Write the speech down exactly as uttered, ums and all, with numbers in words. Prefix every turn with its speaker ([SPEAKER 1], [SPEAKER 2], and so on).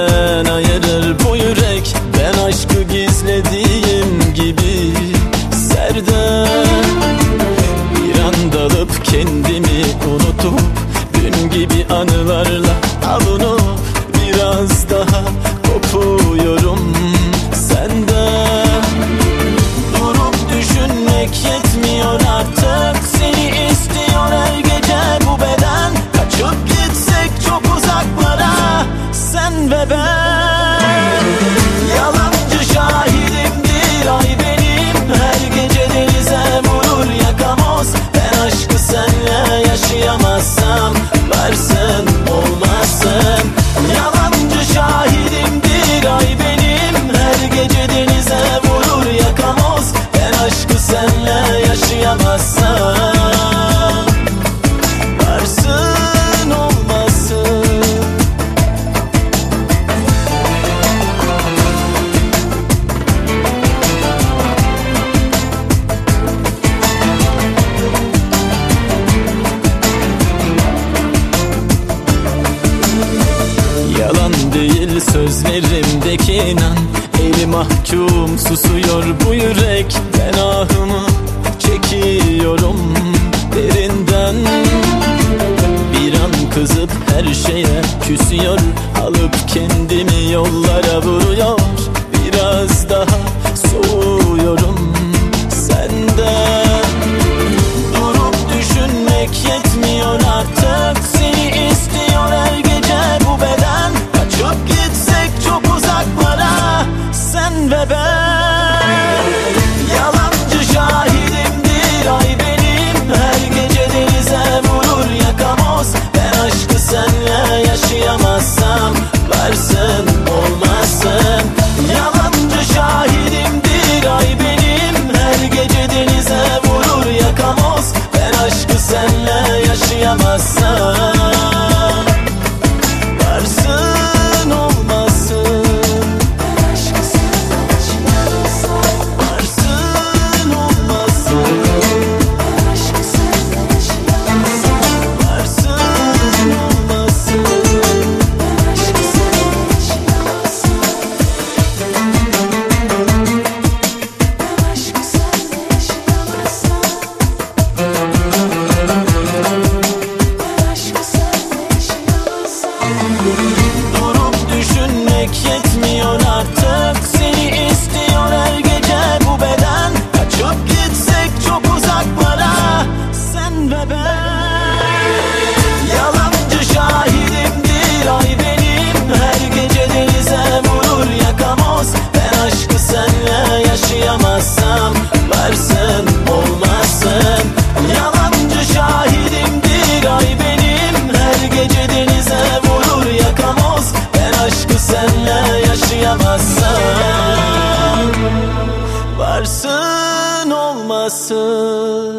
[SPEAKER 1] benden ayırır bu yürek. Ben aşkı gizlediğim gibi serdar, bir an dalıp kendimi unutup dün gibi anılarla avunup biraz daha kopuyorum senden. Durup düşünmek yetmiyor artık, seni istiyor her gece bu beden. Kaçıp gitsek çok uzaklara sen ve ben. Yalancı şahidimdir ay benim, her gece denize vurur yakamoz. Ben aşkı senle yaşayamazsam varsın olmazsın. Yalancı şahidimdir ay benim, her gece denize vurur yakamoz. Ben aşkı senle yaşayamazsam varsın olmazsın. Yalan değil sözlerimdeki inan, eli mahkum susuyor bu yürek. Ben ahımı çekiyorum derinden, bir an kızıp her şeye küsüyor, alıp kendimi yollara vuruyor. Biraz daha soğuyorum senden. Durup düşünmek yetmiyor artık, seni istiyor her gece bu beden. Kaçıp gitsek çok uzaklara sen ve ben. Yalancı şahidimdir ay benim, her gece denize vurur yakamoz. Ben aşkı senle yaşayamazsam varsın olmazsın. Yalancı şahidimdir ay benim, her gece denize vurur yakamoz. Ben aşkı senle yaşayamazsam varsın olmazsın. Varsın olmazsın. Varsın olmazsın. Durup düşünmek yetmiyor artık, seni istiyor her gece bu beden. Kaçıp gitsek çok uzaklara sen ve ben. Yalancı şahidimdir ay benim, her gece denize vurur yakamoz. Ben aşkı senle yaşayamazsam varsın olmazsın. Yalancı şahidimdir ay benim, her gece denize vurur yakamoz. Ben aşkı senle yaşayamazsam varsın olmazsın.